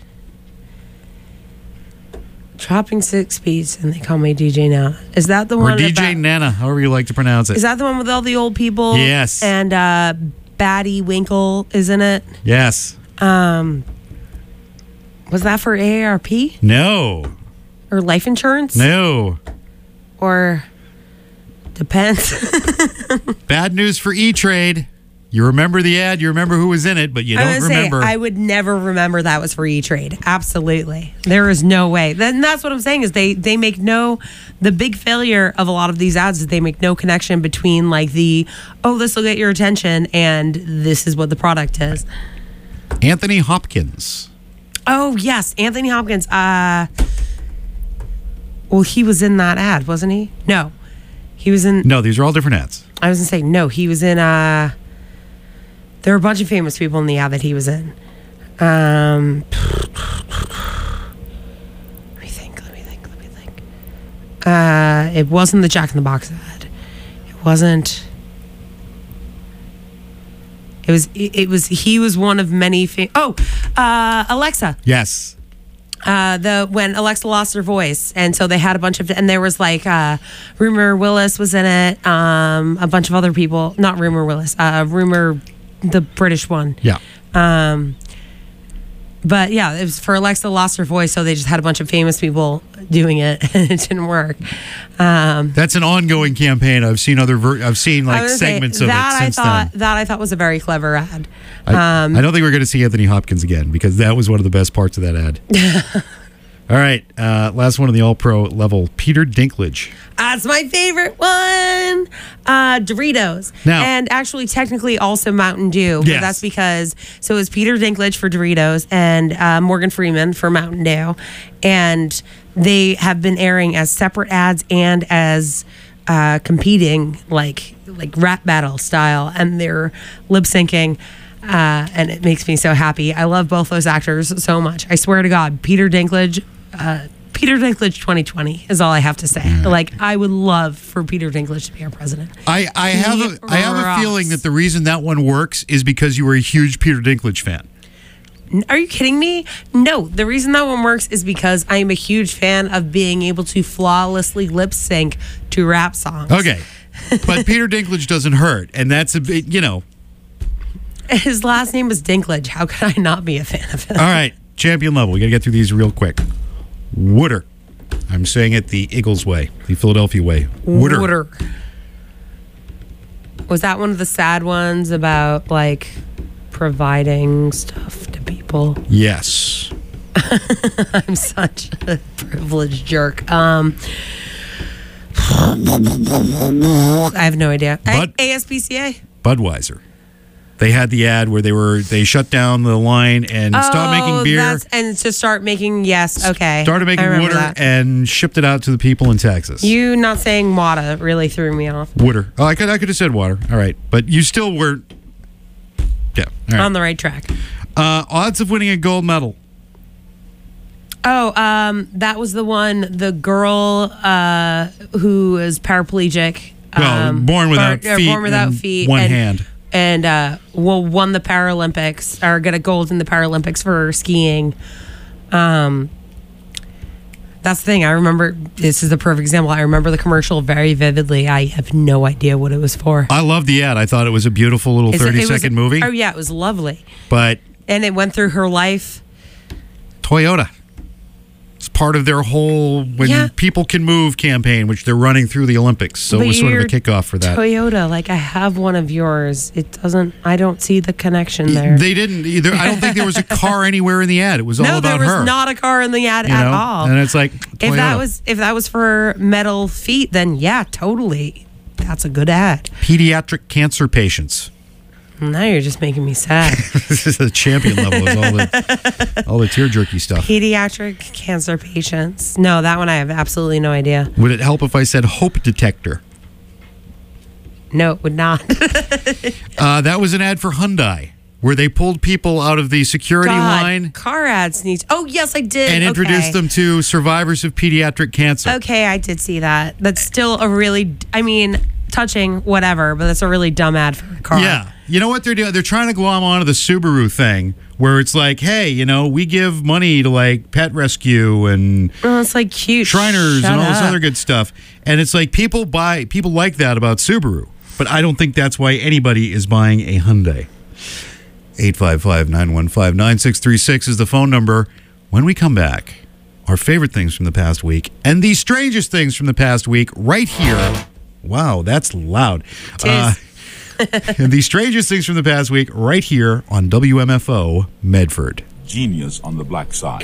Dropping 6 beats, and they call me DJ Nana. Is that the one? Or DJ Nana, however you like to pronounce it. Is that the one with all the old people? Yes. And Batty Winkle is in it? Yes. Was that for AARP? No. Or life insurance? No. Or depends. Bad news for E-Trade. You remember the ad, you remember who was in it, but you don't remember. I would never remember that was for E-Trade. Absolutely. There is no way. Then that's what I'm saying, is they make the big failure of a lot of these ads is they make no connection between like this will get your attention and this is what the product is. Anthony Hopkins. Oh, yes. Anthony Hopkins. Well, he was in that ad, wasn't he? No. He was in... No, these are all different ads. I was going to say, no, he was in... There were a bunch of famous people in the ad that he was in. Let me think. It wasn't the Jack in the Box ad. It wasn't... He was one of many... Alexa. Yes. When Alexa lost her voice, and so they had a bunch of, and there was like Rumor Willis was in it, a bunch of other people, not Rumor Willis, Rumor, the British one. Yeah. But yeah, it was for Alexa lost her voice, so they just had a bunch of famous people doing it, and it didn't work. That's an ongoing campaign. I've seen segments of it since then. That I thought was a very clever ad. I don't think we're going to see Anthony Hopkins again, because that was one of the best parts of that ad. All right, last one on the All-Pro level, Peter Dinklage. That's my favorite one. Doritos. Now, and actually, technically, also Mountain Dew. Yes. But that's because, so it was Peter Dinklage for Doritos and Morgan Freeman for Mountain Dew. And they have been airing as separate ads and as competing, like rap battle style. And they're lip syncing. and it makes me so happy. I love both those actors so much. I swear to God, Peter Dinklage 2020 is all I have to say. Like, I would love for Peter Dinklage to be our president. I have a feeling that the reason that one works is because you were a huge Peter Dinklage fan. Are you kidding me? No, the reason that one works is because I am a huge fan of being able to flawlessly lip sync to rap songs. Okay, but Peter Dinklage doesn't hurt, and that's a bit, His last name is Dinklage. How could I not be a fan of him? All right, champion level. We got to get through these real quick. Wooder. I'm saying it the Eagles way, the Philadelphia way. Wooder. Was that one of the sad ones about, like, providing stuff to people? Yes. I'm such a privileged jerk. I have no idea. ASPCA? Budweiser. They had the ad where they shut down the line and stopped making beer. And to start making, started making Wooder and shipped it out to the people in Texas. You not saying water really threw me off. Wooder. Oh, I could have said water. All right. But you still weren't. Yeah. All right. On the right track. Odds of winning a gold medal. Oh, that was the one, the girl who is paraplegic. Born without feet. One hand. And won the Paralympics, or got a gold in the Paralympics for skiing. That's the thing. I remember, this is the perfect example. I remember the commercial very vividly. I have no idea what it was for. I love the ad. I thought it was a beautiful little 30-second movie. Oh, yeah, it was lovely. And it went through her life. Toyota. It's part of their whole People Can Move campaign, which they're running through the Olympics. So it was sort of a kickoff for that. Toyota, like, I have one of yours. I don't see the connection there. They didn't either. I don't think there was a car anywhere in the ad. It was all about her. No, there was not a car in the ad at all. And it's like, Toyota. If that was for metal feet, then yeah, totally. That's a good ad. Pediatric cancer patients. Now you're just making me sad. This is the champion level. Is all the tear jerky stuff. Pediatric cancer patients. No, that one I have absolutely no idea. Would it help if I said hope detector? No, it would not. That was an ad for Hyundai, where they pulled people out of the security line. Car ads need. Oh, yes, I did. And introduced them to survivors of pediatric cancer. Okay, I did see that. That's still a really, touching, whatever, but that's a really dumb ad for a car. Yeah. You know what they're doing? They're trying to glom onto the Subaru thing, where it's like, hey, we give money to, like, Pet Rescue and it's like cute Shriners and all this other good stuff. And it's like people like that about Subaru. But I don't think that's why anybody is buying a Hyundai. 855-915-9636 is the phone number. When we come back, our favorite things from the past week and the strangest things from the past week right here. Wow, that's loud. And the strangest things from the past week right here on WMFO Medford. Genius on the Black Side.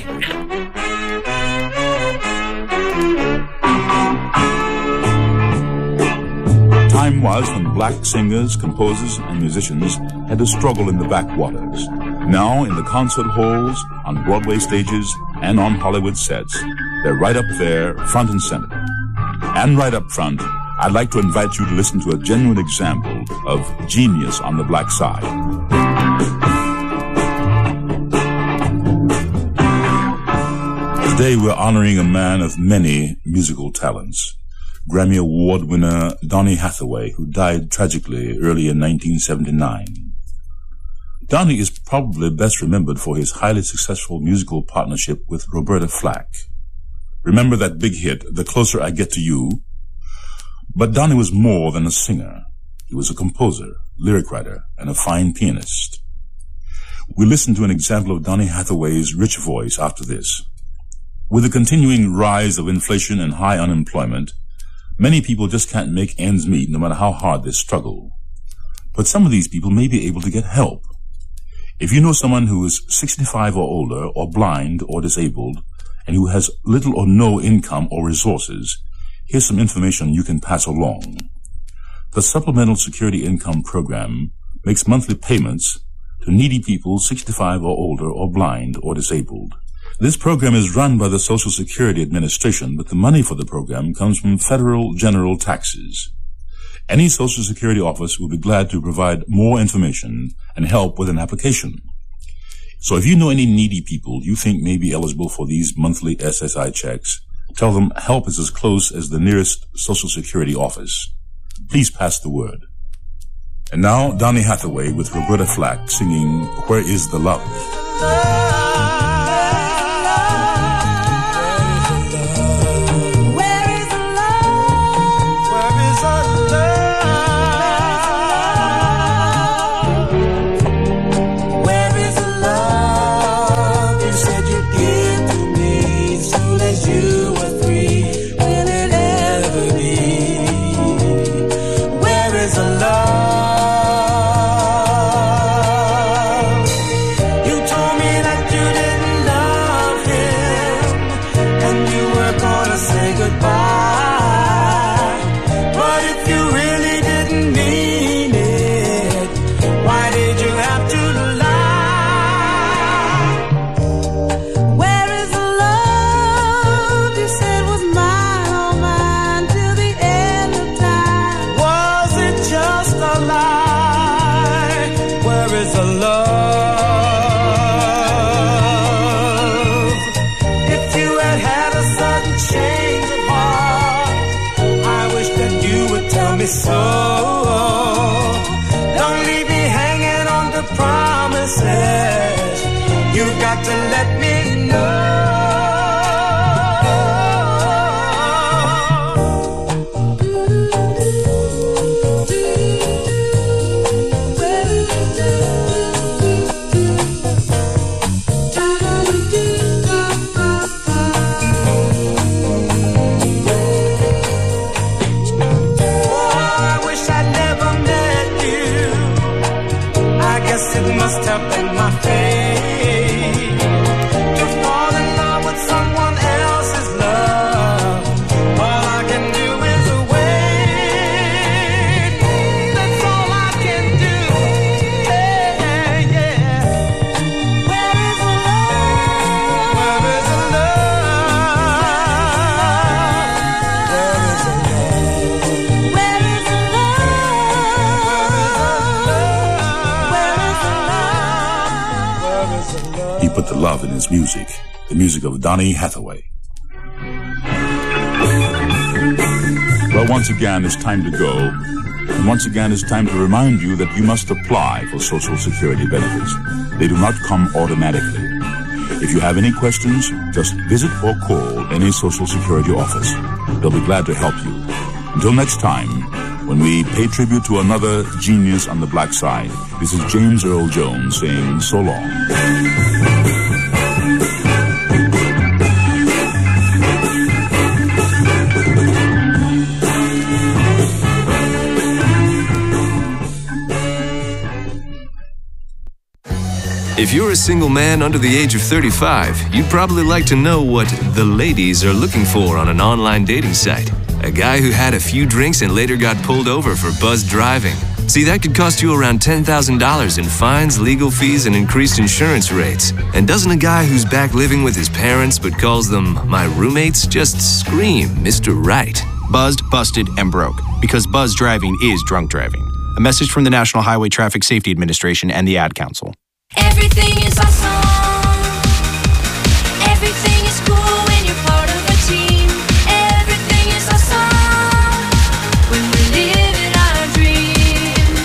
Time was when black singers, composers, and musicians had to struggle in the backwaters. Now, in the concert halls, on Broadway stages, and on Hollywood sets, they're right up there, front and center. And right up front, I'd like to invite you to listen to a genuine example of genius on the black side. Today we're honoring a man of many musical talents. Grammy Award winner Donny Hathaway, who died tragically early in 1979. Donny is probably best remembered for his highly successful musical partnership with Roberta Flack. Remember that big hit, The Closer I Get to You? But Donny was more than a singer. He was a composer, lyric writer, and a fine pianist. We listen to an example of Donny Hathaway's rich voice after this. With the continuing rise of inflation and high unemployment, many people just can't make ends meet no matter how hard they struggle. But some of these people may be able to get help. If you know someone who is 65 or older, or blind or disabled, and who has little or no income or resources, here's some information you can pass along. The Supplemental Security Income Program makes monthly payments to needy people 65 or older or blind or disabled. This program is run by the Social Security Administration, but the money for the program comes from federal general taxes. Any Social Security office will be glad to provide more information and help with an application. So if you know any needy people you think may be eligible for these monthly SSI checks, tell them help is as close as the nearest Social Security office. Please pass the word. And now, Donny Hathaway with Roberta Flack singing Where Is the Love? So don't leave me hanging on to promises. You've got to let me put the love in his music, the music of Donny Hathaway. Well, once again, it's time to go. And once again, it's time to remind you that you must apply for Social Security benefits. They do not come automatically. If you have any questions, just visit or call any Social Security office. They'll be glad to help you. Until next time, when we pay tribute to another genius on the black side, this is James Earl Jones saying so long. If you're a single man under the age of 35, you'd probably like to know what the ladies are looking for on an online dating site. A guy who had a few drinks and later got pulled over for buzzed driving. See, that could cost you around $10,000 in fines, legal fees, and increased insurance rates. And doesn't a guy who's back living with his parents but calls them my roommates just scream Mr. Right? Buzzed, busted, and broke. Because buzzed driving is drunk driving. A message from the National Highway Traffic Safety Administration and the Ad Council. Everything is awesome. Everything is cool when you're part of a team. Everything is awesome when we're living our dream.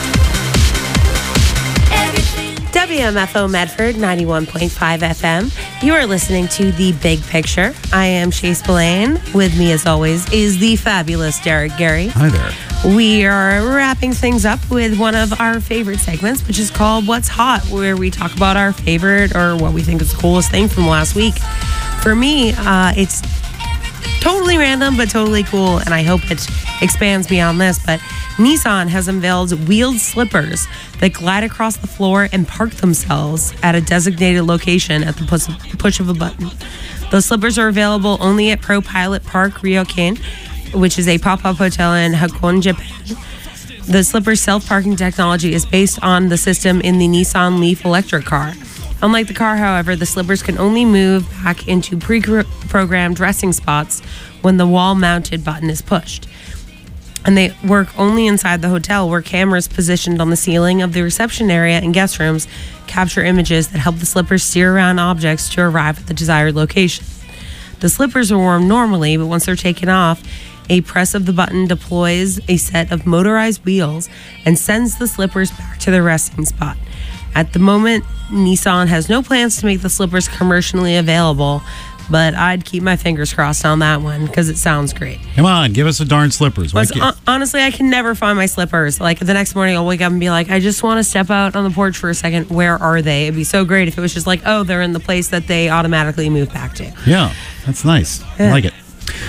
WMFO Medford 91.5 FM. You are listening to The Big Picture. I am Chase Spillane. With me, as always, is the fabulous Derek Gary. Hi there. We are wrapping things up with one of our favorite segments, which is called What's Hot, where we talk about our favorite or what we think is the coolest thing from last week. For me, it's totally random, but totally cool, and I hope it expands beyond this. But Nissan has unveiled wheeled slippers that glide across the floor and park themselves at a designated location at the push of a button. Those slippers are available only at Pro Pilot Park Ryokan, which is a pop-up hotel in Hakone, Japan. The slipper self-parking technology is based on the system in the Nissan Leaf electric car. Unlike the car, however, the slippers can only move back into pre-programmed resting spots when the wall-mounted button is pushed. And they work only inside the hotel, where cameras positioned on the ceiling of the reception area and guest rooms capture images that help the slippers steer around objects to arrive at the desired location. The slippers are worn normally, but once they're taken off, a press of the button deploys a set of motorized wheels and sends the slippers back to their resting spot. At the moment, Nissan has no plans to make the slippers commercially available, but I'd keep my fingers crossed on that one because it sounds great. Come on, give us the darn slippers. Why can't- Honestly, I can never find my slippers. Like the next morning, I'll wake up and be like, I just want to step out on the porch for a second. Where are they? It'd be so great if it was just like, oh, they're in the place that they automatically move back to. Yeah, that's nice. I like it.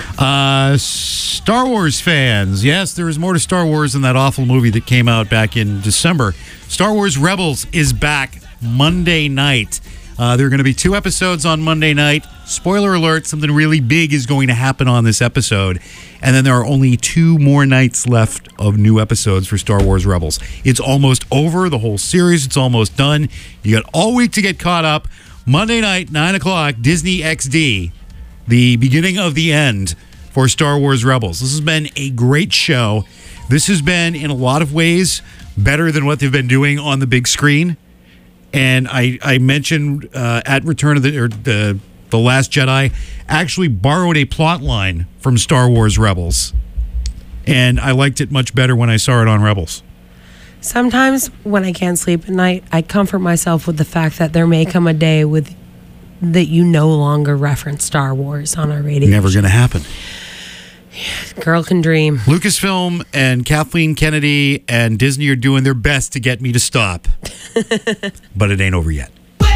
Star Wars fans. Yes, there is more to Star Wars than that awful movie that came out back in December. Star Wars Rebels is back Monday night. There are going to be 2 episodes on Monday night. Spoiler alert, something really big is going to happen on this episode. And then there are only 2 more nights left of new episodes for Star Wars Rebels. It's almost over, the whole series. It's almost done. You got all week to get caught up. Monday night, 9 o'clock, Disney XD. The beginning of the end for Star Wars Rebels. This has been a great show. This has been, in a lot of ways, better than what they've been doing on the big screen. And I mentioned at Return of the Last Jedi, actually borrowed a plot line from Star Wars Rebels. And I liked it much better when I saw it on Rebels. Sometimes when I can't sleep at night, I comfort myself with the fact that there may come a day that you no longer reference Star Wars on our radio. Never going to happen. Girl can dream. Lucasfilm and Kathleen Kennedy and Disney are doing their best to get me to stop. But it ain't over yet.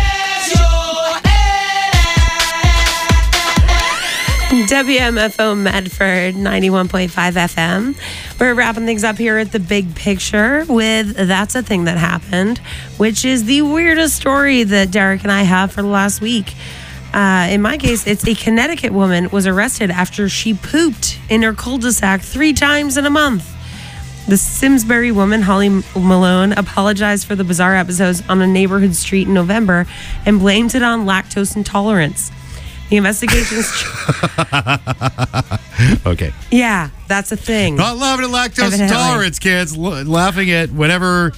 WMFO Medford 91.5 FM. We're wrapping things up here at the Big Picture with That's a Thing That Happened, which is the weirdest story that Derek and I have for the last week. In my case, it's a Connecticut woman was arrested after she pooped in her cul-de-sac 3 times in a month. The Simsbury woman, Holly Malone, apologized for the bizarre episodes on a neighborhood street in November and blamed it on lactose intolerance. The investigation's... Okay. Yeah, that's a thing. Not laughing at lactose Evidently. intolerance, kids. Laughing at whatever...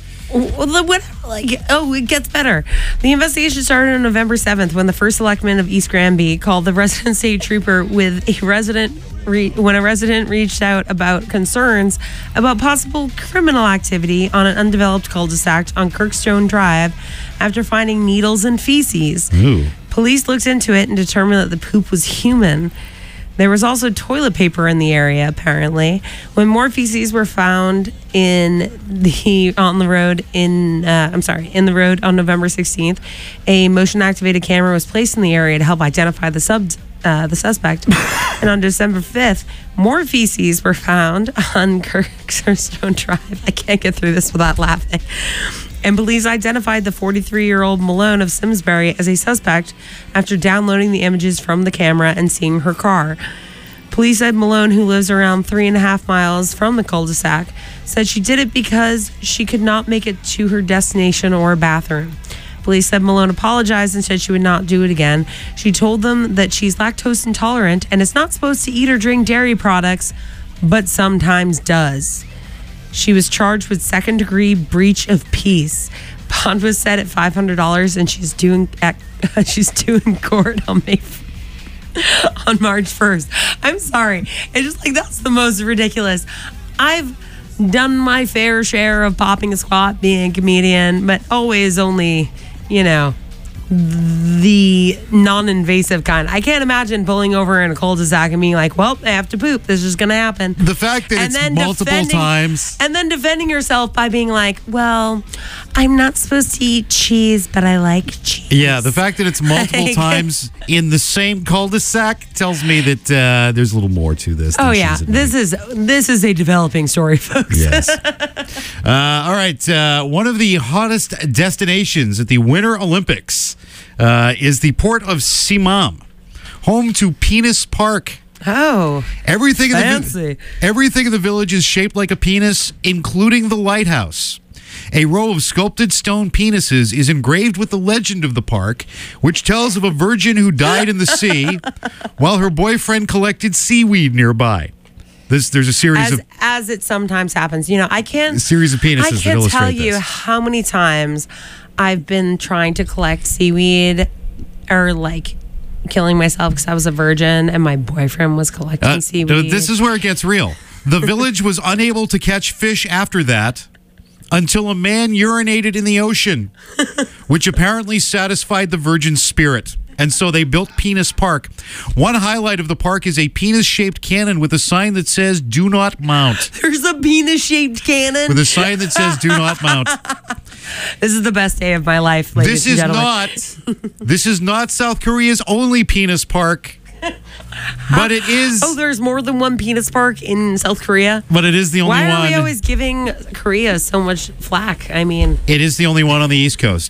it gets better. The investigation started on November 7th when the first selectman of East Granby called the resident state trooper when a resident reached out about concerns about possible criminal activity on an undeveloped cul-de-sac on Kirkstone Drive after finding needles and feces. Ooh. Police looked into it and determined that the poop was human. There was also toilet paper in the area, apparently. When more feces were found in the road on November 16th, a motion-activated camera was placed in the area to help identify the suspect. And on December 5th, more feces were found on Kirkstone Drive. I can't get through this without laughing. And police identified the 43-year-old Malone of Simsbury as a suspect after downloading the images from the camera and seeing her car. Police said Malone, who lives around 3.5 miles from the cul-de-sac, said she did it because she could not make it to her destination or a bathroom. Police said Malone apologized and said she would not do it again. She told them that she's lactose intolerant and is not supposed to eat or drink dairy products, but sometimes does. She was charged with second-degree breach of peace. Bond was set at $500, and she's due in court on March 1st. I'm sorry. It's just like that's the most ridiculous. I've done my fair share of popping a squat, being a comedian, but always only, the non-invasive kind. I can't imagine pulling over in a cul-de-sac and being like, well, I have to poop. This is going to happen. The fact that it's multiple times. And then defending yourself by being like, well, I'm not supposed to eat cheese, but I like cheese. Yeah, the fact that it's multiple times in the same cul-de-sac tells me that there's a little more to this. Oh, yeah. This is a developing story, folks. Yes. All right. One of the hottest destinations at the Winter Olympics is the port of Simam, home to Penis Park. Oh, everything fancy. Everything in the village is shaped like a penis, including the lighthouse. A row of sculpted stone penises is engraved with the legend of the park, which tells of a virgin who died in the sea while her boyfriend collected seaweed nearby. There's a series of as it sometimes happens. You know, I can't. A series of penises I that can't illustrate tell you this. how many times I've been trying to collect seaweed, or like killing myself because I was a virgin and my boyfriend was collecting seaweed. This is where it gets real. The village was unable to catch fish after that until a man urinated in the ocean, which apparently satisfied the virgin's spirit. And so they built Penis Park. One highlight of the park is a penis-shaped cannon with a sign that says, "Do not mount." There's a penis-shaped cannon. With a sign that says, "Do not mount." This is the best day of my life, ladies and gentlemen. This is not South Korea's only penis park. But it is. Oh, there's more than one penis park in South Korea? But it is the only one. Why are we always giving Korea so much flack? I mean, it is the only one on the East Coast.